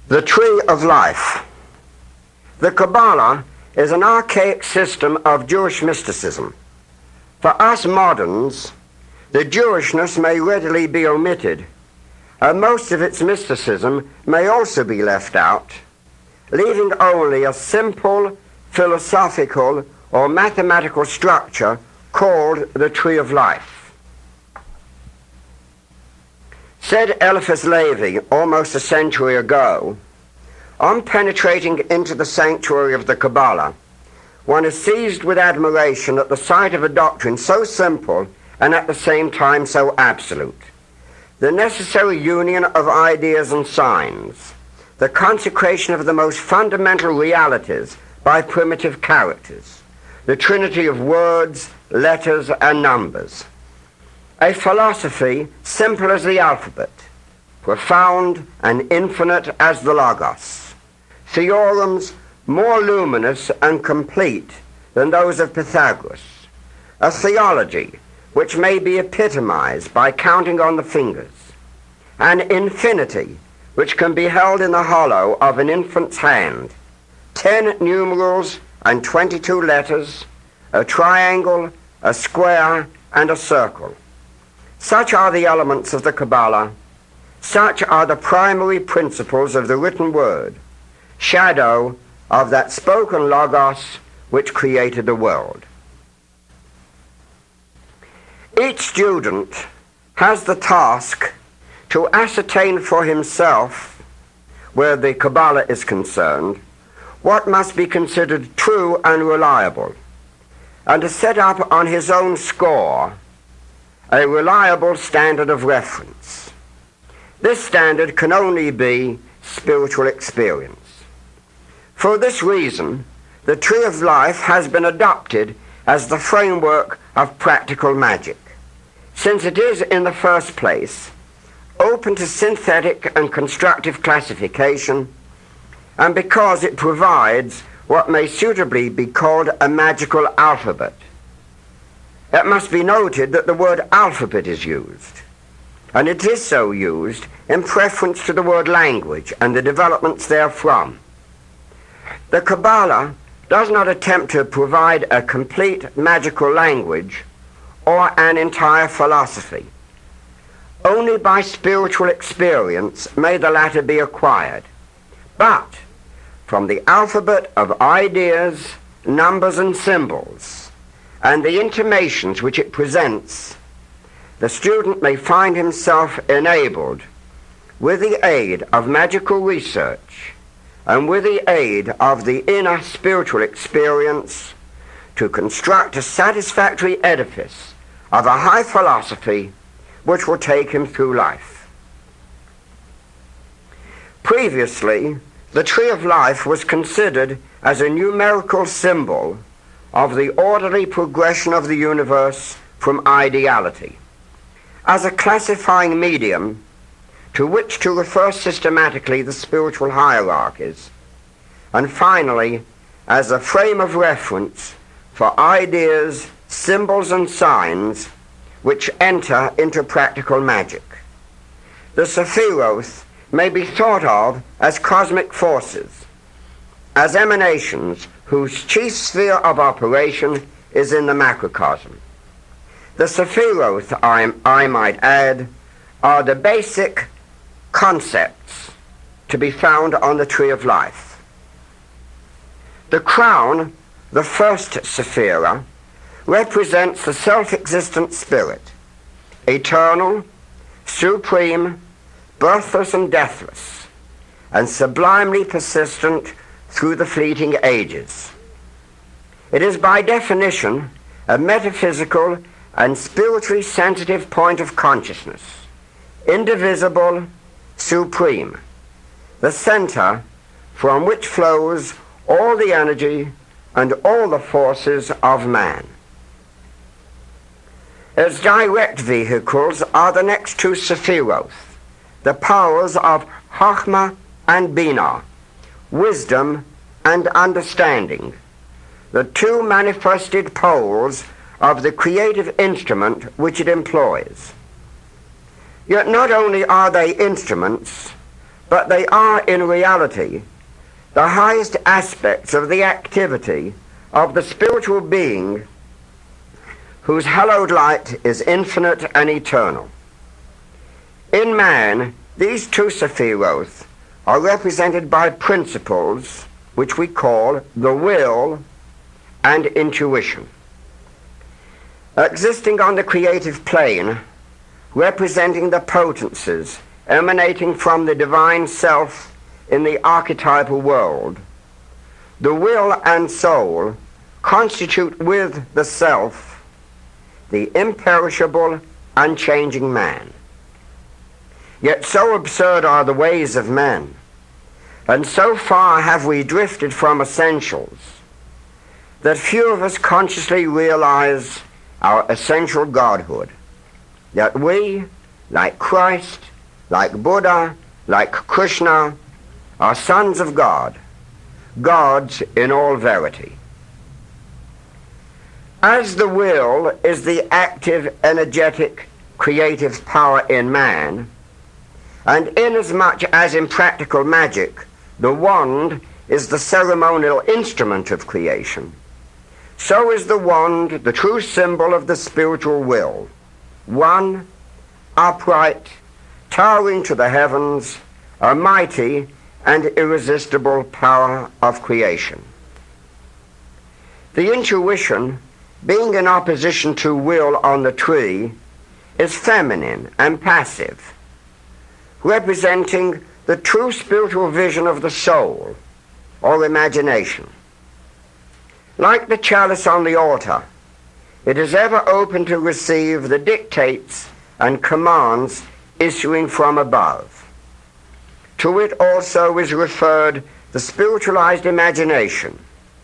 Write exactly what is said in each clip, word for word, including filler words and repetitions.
The Tree of Life. The Kabbalah is an archaic system of Jewish mysticism. For us moderns, the Jewishness may readily be omitted, and most of its mysticism may also be left out, leaving only a simple philosophical or mathematical structure called the Tree of Life. Said Eliphas Levi almost a century ago, on penetrating into the sanctuary of the Kabbalah, one is seized with admiration at the sight of a doctrine so simple and at the same time so absolute. The necessary union of ideas and signs, the consecration of the most fundamental realities by primitive characters, the trinity of words, letters, and numbers. A philosophy simple as the alphabet, profound and infinite as the Logos. Theorems more luminous and complete than those of Pythagoras. A theology which may be epitomized by counting on the fingers. An infinity which can be held in the hollow of an infant's hand. Ten numerals and twenty-two letters, a triangle, a square, and a circle. Such are the elements of the Kabbalah. Such are the primary principles of the written word, shadow of that spoken Logos which created the world. Each student has the task to ascertain for himself, where the Kabbalah is concerned, what must be considered true and reliable, and to set up on his own score a reliable standard of reference. This standard can only be spiritual experience. For this reason, the Tree of Life has been adopted as the framework of practical magic, since it is, in the first place, open to synthetic and constructive classification, and because it provides what may suitably be called a magical alphabet. It must be noted that the word alphabet is used, and it is so used in preference to the word language and the developments therefrom. The Kabbalah does not attempt to provide a complete magical language or an entire philosophy. Only by spiritual experience may the latter be acquired. But from the alphabet of ideas, numbers, and symbols, and the intimations which it presents, the student may find himself enabled, with the aid of magical research, and with the aid of the inner spiritual experience, to construct a satisfactory edifice of a high philosophy which will take him through life. Previously, the Tree of Life was considered as a numerical symbol of the orderly progression of the universe from ideality, as a classifying medium to which to refer systematically the spiritual hierarchies, and finally as a frame of reference for ideas, symbols, and signs which enter into practical magic. The Sephiroth may be thought of as cosmic forces, as emanations whose chief sphere of operation is in the macrocosm. The Sephiroth, I, I might add, are the basic concepts to be found on the Tree of Life. The crown, the first Sephira, represents the self-existent spirit, eternal, supreme, birthless and deathless, and sublimely persistent through the fleeting ages. It is by definition a metaphysical and spiritually sensitive point of consciousness, indivisible, supreme, the center from which flows all the energy and all the forces of man. Its direct vehicles are the next two Sephiroth, the powers of Chokhmah and Binah, wisdom and understanding, the two manifested poles of the creative instrument which it employs. Yet not only are they instruments, but they are in reality the highest aspects of the activity of the spiritual being whose hallowed light is infinite and eternal. In man, these two Sephiroth are represented by principles which we call the will and intuition. Existing on the creative plane, representing the potencies emanating from the divine self in the archetypal world, the will and soul constitute with the self the imperishable, unchanging man. Yet so absurd are the ways of men, and so far have we drifted from essentials, that few of us consciously realize our essential godhood, that we, like Christ, like Buddha, like Krishna, are sons of God, gods in all verity. As the will is the active, energetic, creative power in man, and inasmuch as in practical magic the wand is the ceremonial instrument of creation, so is the wand the true symbol of the spiritual will, one, upright, towering to the heavens, a mighty and irresistible power of creation. The intuition, being in opposition to will on the tree, is feminine and passive, representing the true spiritual vision of the soul or imagination. Like the chalice on the altar, it is ever open to receive the dictates and commands issuing from above. To it also is referred the spiritualized imagination,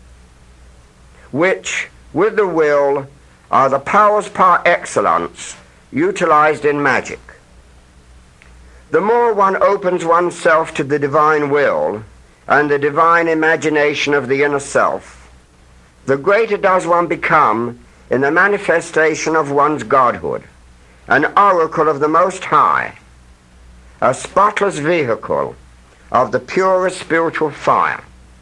which, with the will, are the powers par excellence utilized in magic. The more one opens oneself to the divine will and the divine imagination of the inner self, the greater does one become in the manifestation of one's godhood, an oracle of the Most High, a spotless vehicle of the purest spiritual fire.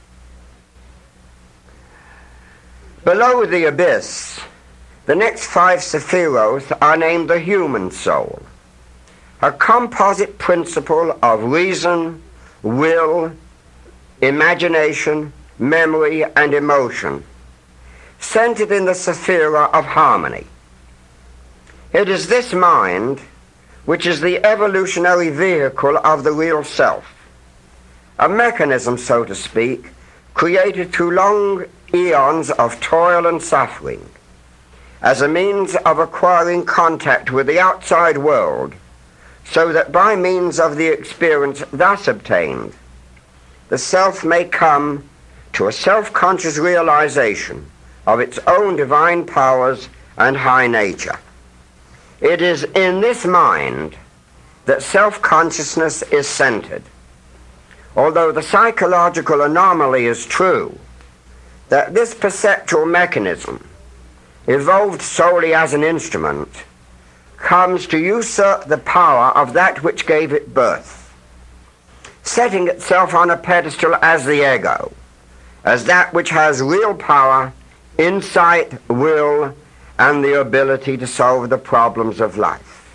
Below the abyss, the next five Sephiroth are named the human soul, a composite principle of reason, will, imagination, memory, and emotion, centered in the Sephira of harmony. It is this mind which is the evolutionary vehicle of the real self, a mechanism, so to speak, created through long eons of toil and suffering, as a means of acquiring contact with the outside world, so that by means of the experience thus obtained, the self may come to a self-conscious realization of its own divine powers and high nature. It is in this mind that self-consciousness is centered. Although the psychological anomaly is true, that this perceptual mechanism, evolved solely as an instrument, comes to usurp the power of that which gave it birth, setting itself on a pedestal as the ego, as that which has real power, insight, will, and the ability to solve the problems of life.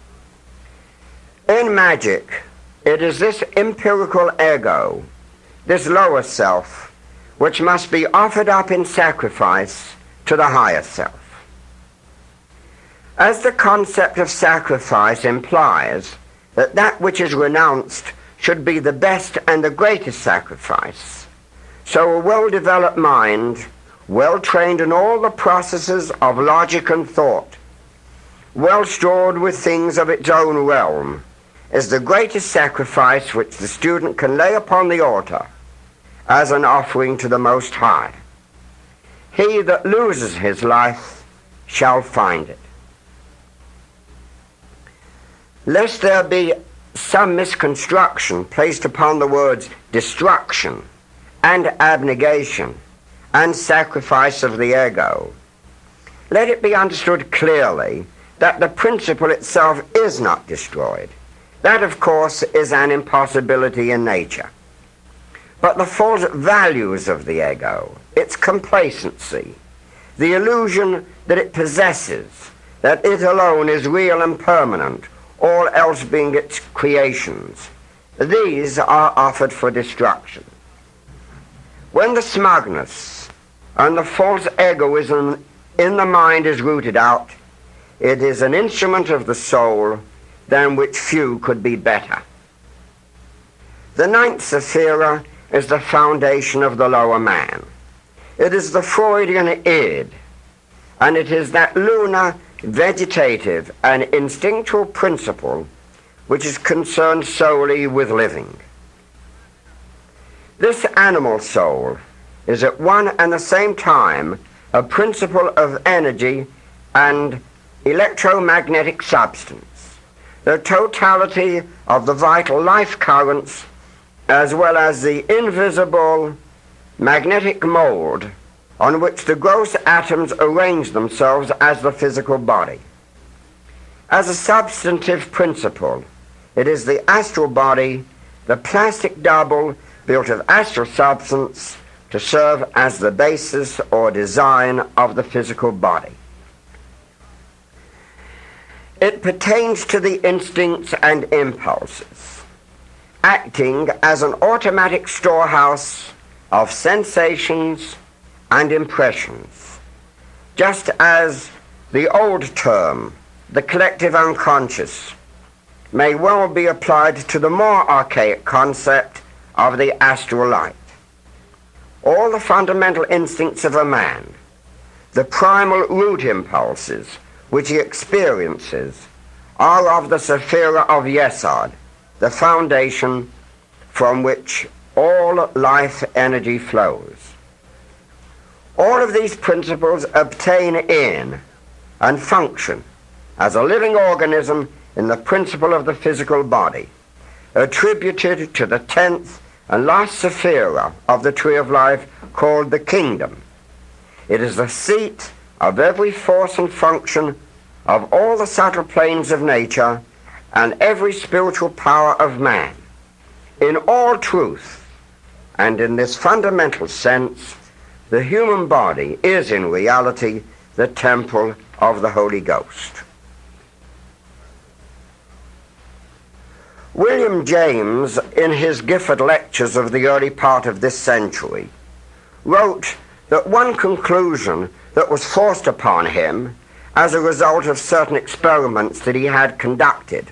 In magic, it is this empirical ego, this lower self, which must be offered up in sacrifice to the higher self. As the concept of sacrifice implies that that which is renounced should be the best and the greatest sacrifice, so a well-developed mind, well-trained in all the processes of logic and thought, well-stored with things of its own realm, is the greatest sacrifice which the student can lay upon the altar as an offering to the Most High. He that loses his life shall find it. Lest there be some misconstruction placed upon the words destruction and abnegation and sacrifice of the ego, let it be understood clearly that the principle itself is not destroyed. That, of course, is an impossibility in nature. But the false values of the ego, its complacency, the illusion that it possesses, that it alone is real and permanent, all else being its creations, these are offered for destruction. When the smugness and the false egoism in the mind is rooted out, it is an instrument of the soul than which few could be better. The ninth sephira is the foundation of the lower man. It is the Freudian id, and it is that lunar, vegetative, and instinctual principle which is concerned solely with living. This animal soul is at one and the same time a principle of energy and electromagnetic substance, the totality of the vital life currents, as well as the invisible magnetic mold on which the gross atoms arrange themselves as the physical body. As a substantive principle, it is the astral body, the plastic double built of astral substance, to serve as the basis or design of the physical body. It pertains to the instincts and impulses, acting as an automatic storehouse of sensations and impressions, just as the old term, the collective unconscious, may well be applied to the more archaic concept of the astral light. All the fundamental instincts of a man, the primal root impulses which he experiences, are of the sephira of Yesod, the foundation from which all life energy flows. All of these principles obtain in and function as a living organism in the principle of the physical body, attributed to the tenth and last sephira of the tree of life called the kingdom. It is the seat of every force and function of all the subtle planes of nature and every spiritual power of man. In all truth, and in this fundamental sense, the human body is in reality the temple of the Holy Ghost. William James, in his Gifford Lectures of the early part of this century, wrote that one conclusion that was forced upon him as a result of certain experiments that he had conducted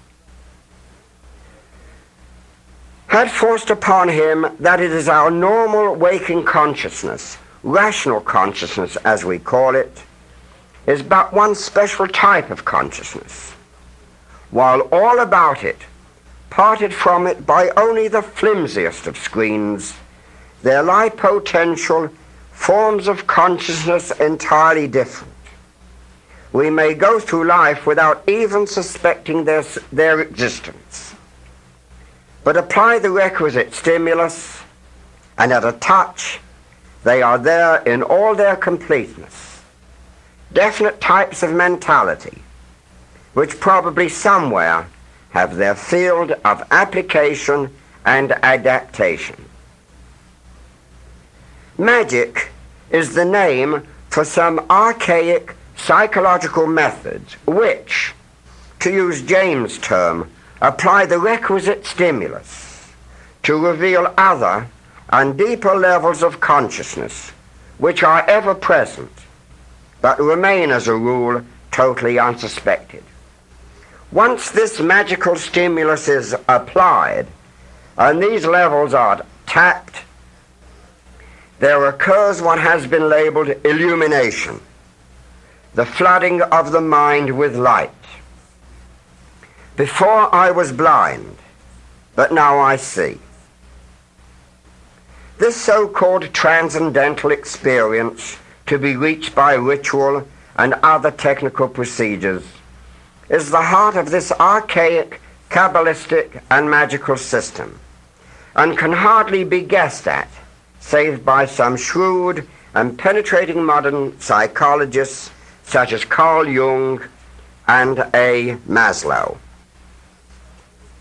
had forced upon him that it is our normal waking consciousness, rational consciousness as we call it, is but one special type of consciousness, while all about it, parted from it by only the flimsiest of screens, there lie potential forms of consciousness entirely different. We may go through life without even suspecting their, their existence, but apply the requisite stimulus, and at a touch, they are there in all their completeness. Definite types of mentality, which probably somewhere have their field of application and adaptation. Magic is the name for some archaic psychological methods which, to use James' term, apply the requisite stimulus to reveal other and deeper levels of consciousness which are ever present but remain as a rule totally unsuspected. Once this magical stimulus is applied and these levels are tapped, there occurs what has been labeled illumination, the flooding of the mind with light. Before I was blind, but now I see. This so-called transcendental experience, to be reached by ritual and other technical procedures, is the heart of this archaic, Kabbalistic, and magical system, and can hardly be guessed at, save by some shrewd and penetrating modern psychologists such as Carl Jung and A. Maslow.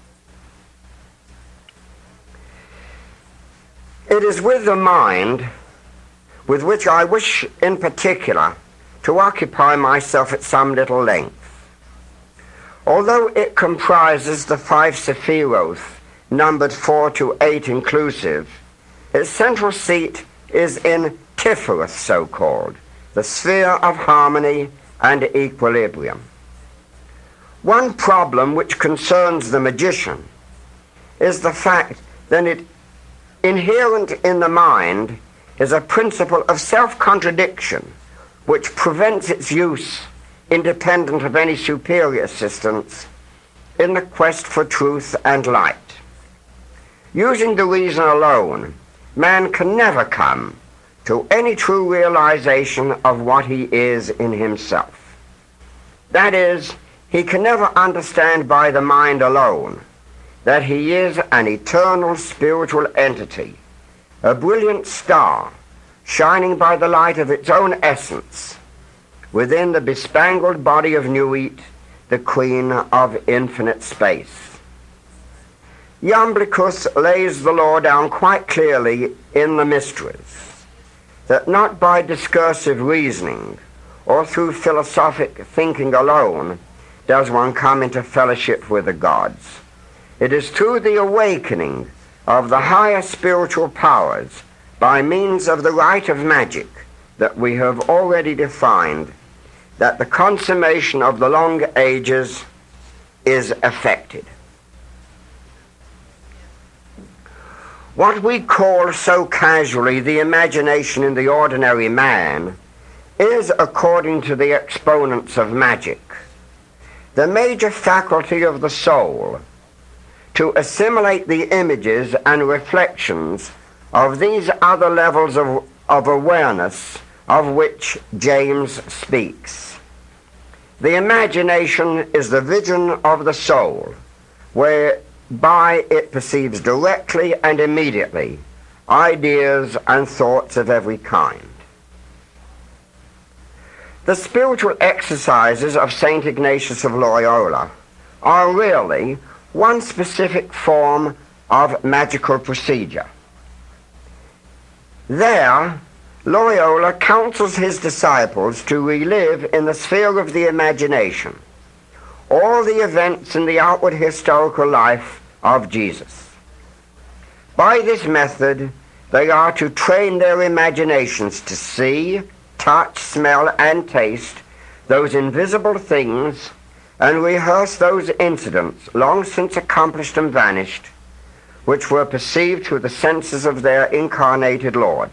It is with the mind with which I wish in particular to occupy myself at some little length. Although it comprises the five Sephiroth, numbered four to eight inclusive, its central seat is in Tifereth, so-called, the sphere of harmony and equilibrium. One problem which concerns the magician is the fact that it, inherent in the mind is a principle of self-contradiction which prevents its use, independent of any superior assistance, in the quest for truth and light. Using the reason alone, man can never come to any true realization of what he is in himself. That is, he can never understand by the mind alone that he is an eternal spiritual entity, a brilliant star shining by the light of its own essence within the bespangled body of Nuit, the queen of infinite space. Iamblichus lays the law down quite clearly in the Mysteries, that not by discursive reasoning or through philosophic thinking alone does one come into fellowship with the gods. It is through the awakening of the higher spiritual powers by means of the rite of magic that we have already defined that the consummation of the long ages is effected. What we call so casually the imagination in the ordinary man is, according to the exponents of magic, the major faculty of the soul to assimilate the images and reflections of these other levels of, of awareness of which James speaks. The imagination is the vision of the soul, whereby it perceives directly and immediately ideas and thoughts of every kind. The spiritual exercises of Saint Ignatius of Loyola are really one specific form of magical procedure. There, Loyola counsels his disciples to relive in the sphere of the imagination all the events in the outward historical life of Jesus. By this method, they are to train their imaginations to see, touch, smell, and taste those invisible things and rehearse those incidents long since accomplished and vanished, which were perceived through the senses of their incarnated Lord.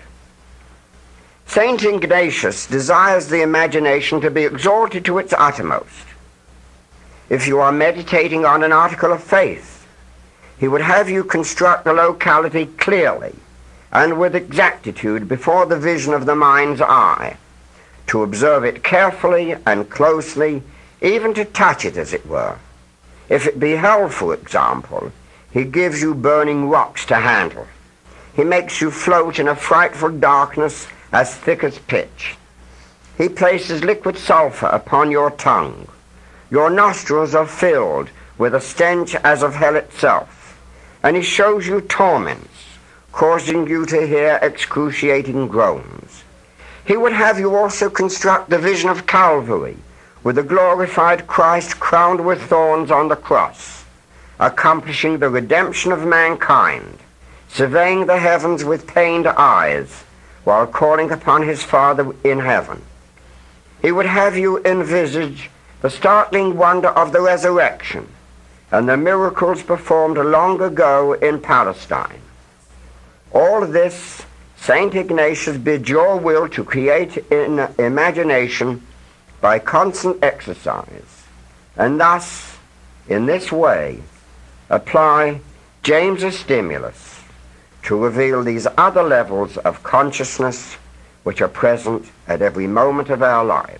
Saint Ignatius desires the imagination to be exalted to its uttermost. If you are meditating on an article of faith, he would have you construct the locality clearly and with exactitude before the vision of the mind's eye, to observe it carefully and closely, even to touch it, as it were. If it be hell, for example, he gives you burning rocks to handle. He makes you float in a frightful darkness as thick as pitch. He places liquid sulfur upon your tongue. Your nostrils are filled with a stench as of hell itself, and he shows you torments, causing you to hear excruciating groans. He would have you also construct the vision of Calvary, with the glorified Christ crowned with thorns on the cross, accomplishing the redemption of mankind, surveying the heavens with pained eyes, while calling upon his Father in heaven. He would have you envisage the startling wonder of the resurrection and the miracles performed long ago in Palestine. All this Saint Ignatius bids your will to create in imagination by constant exercise, and thus, in this way, apply James's stimulus to reveal these other levels of consciousness which are present at every moment of our lives.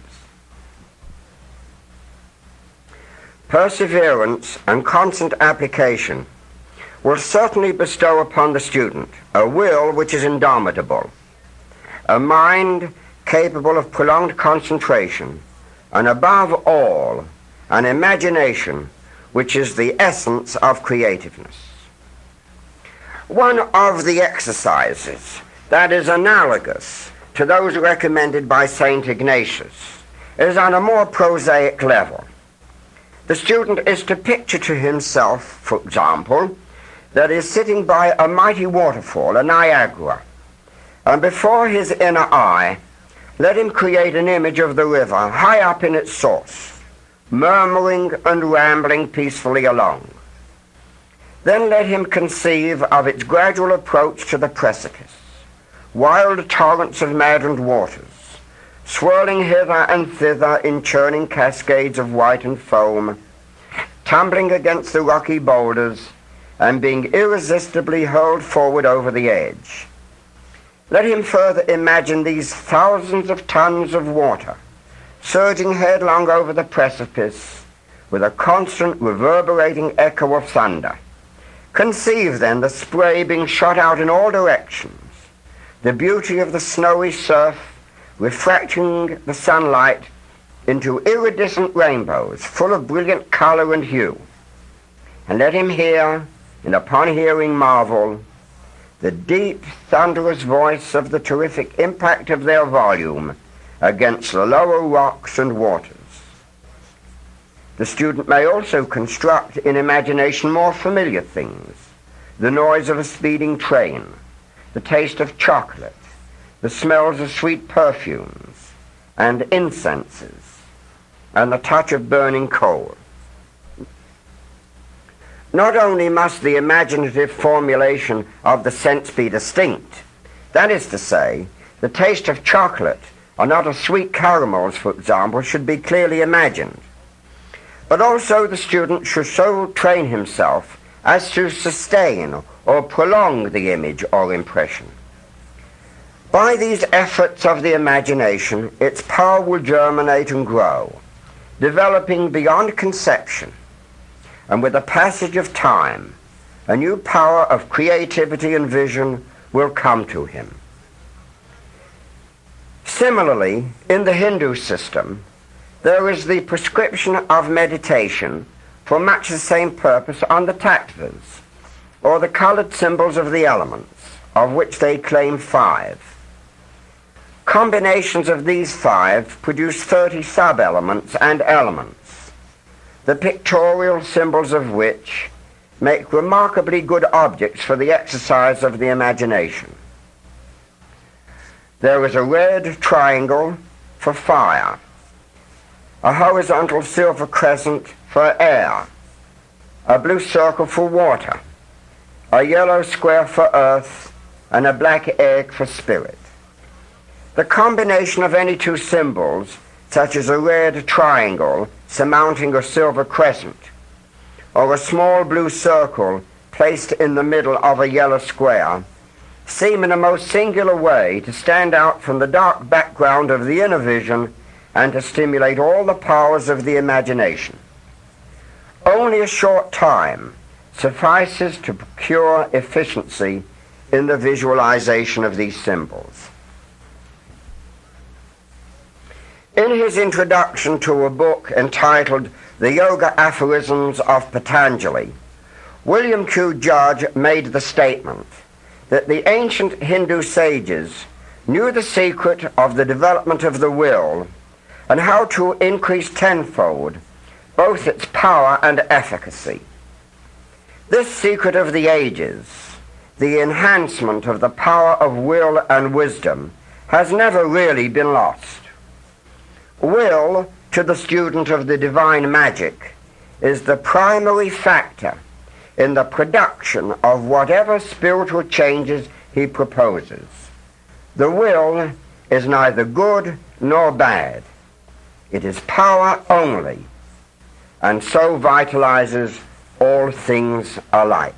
Perseverance and constant application will certainly bestow upon the student a will which is indomitable, a mind capable of prolonged concentration, and above all, an imagination which is the essence of creativeness. One of the exercises that is analogous to those recommended by Saint Ignatius is on a more prosaic level. The student is to picture to himself, for example, that he is sitting by a mighty waterfall, a Niagara, and before his inner eye, let him create an image of the river high up in its source, murmuring and rambling peacefully along. Then let him conceive of its gradual approach to the precipice, wild torrents of maddened waters, swirling hither and thither in churning cascades of white and foam, tumbling against the rocky boulders, and being irresistibly hurled forward over the edge. Let him further imagine these thousands of tons of water surging headlong over the precipice with a constant reverberating echo of thunder. Conceive then the spray being shot out in all directions, the beauty of the snowy surf refracting the sunlight into iridescent rainbows full of brilliant color and hue. And let him hear, and upon hearing marvel, the deep, thunderous voice of the terrific impact of their volume against the lower rocks and waters. The student may also construct in imagination more familiar things: the noise of a speeding train, the taste of chocolate, the smells of sweet perfumes and incenses, and the touch of burning coal. Not only must the imaginative formulation of the sense be distinct, that is to say, the taste of chocolate or not of sweet caramels, for example, should be clearly imagined, but also the student should so train himself as to sustain or prolong the image or impression. By these efforts of the imagination, its power will germinate and grow, developing beyond conception, and with the passage of time, a new power of creativity and vision will come to him. Similarly, in the Hindu system, there is the prescription of meditation for much the same purpose on the tattvas, or the colored symbols of the elements, of which they claim five. Combinations of these five produce thirty sub-elements and elements, the pictorial symbols of which make remarkably good objects for the exercise of the imagination. There is a red triangle for fire, a horizontal silver crescent for air, a blue circle for water, a yellow square for earth, and a black egg for spirit. The combination of any two symbols, such as a red triangle surmounting a silver crescent, or a small blue circle placed in the middle of a yellow square, seem in a most singular way to stand out from the dark background of the inner vision and to stimulate all the powers of the imagination. Only a short time suffices to procure efficiency in the visualization of these symbols. In his introduction to a book entitled The Yoga Aphorisms of Patanjali, William Q. Judge made the statement that the ancient Hindu sages knew the secret of the development of the will and how to increase tenfold both its power and efficacy. This secret of the ages, the enhancement of the power of will and wisdom, has never really been lost. Will, to the student of the divine magic, is the primary factor in the production of whatever spiritual changes he proposes. The will is neither good nor bad. It is power only, and so vitalizes all things alike.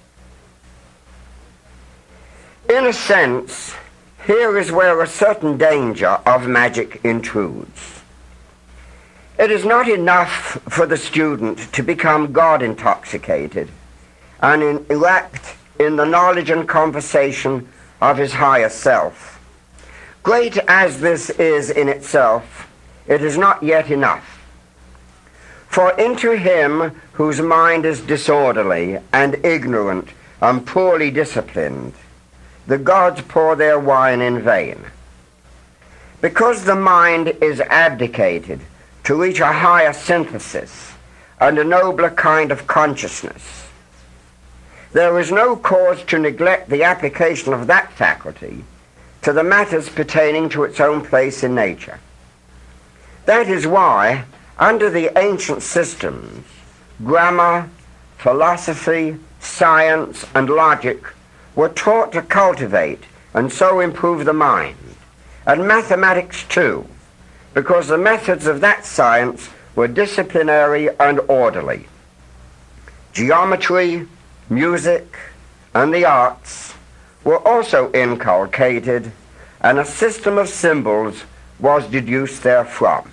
In a sense, here is where a certain danger of magic intrudes. It is not enough for the student to become God-intoxicated and in, elect in the knowledge and conversation of his higher self. Great as this is in itself, it is not yet enough. For into him whose mind is disorderly and ignorant and poorly disciplined, the gods pour their wine in vain. Because the mind is abdicated to reach a higher synthesis and a nobler kind of consciousness, there is no cause to neglect the application of that faculty to the matters pertaining to its own place in nature. That is why, under the ancient systems, grammar, philosophy, science, and logic were taught to cultivate and so improve the mind, and mathematics too, because the methods of that science were disciplinary and orderly. Geometry, music, and the arts were also inculcated, and a system of symbols was deduced therefrom.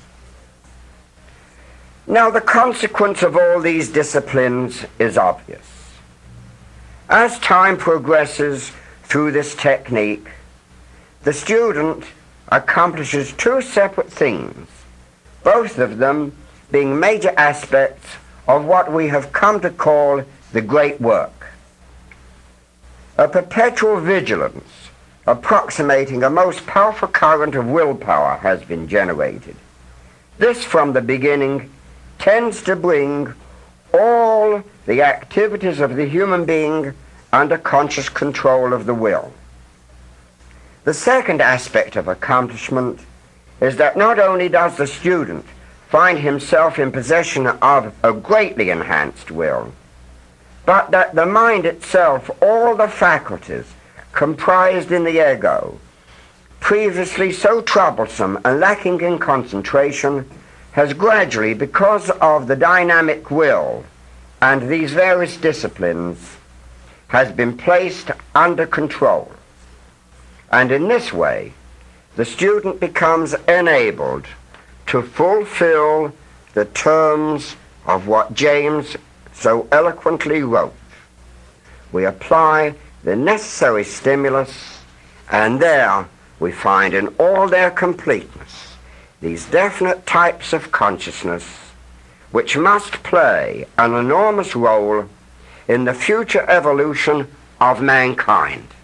Now, the consequence of all these disciplines is obvious. As time progresses through this technique, the student accomplishes two separate things, both of them being major aspects of what we have come to call the great work. A perpetual vigilance approximating a most powerful current of willpower has been generated. This, from the beginning, tends to bring all the activities of the human being under conscious control of the will. The second aspect of accomplishment is that not only does the student find himself in possession of a greatly enhanced will, but that the mind itself, all the faculties comprised in the ego, previously so troublesome and lacking in concentration, has gradually, because of the dynamic will and these various disciplines, has been placed under control. And in this way, the student becomes enabled to fulfill the terms of what James so eloquently wrote. We apply the necessary stimulus, and there we find in all their completeness these definite types of consciousness which must play an enormous role in the future evolution of mankind.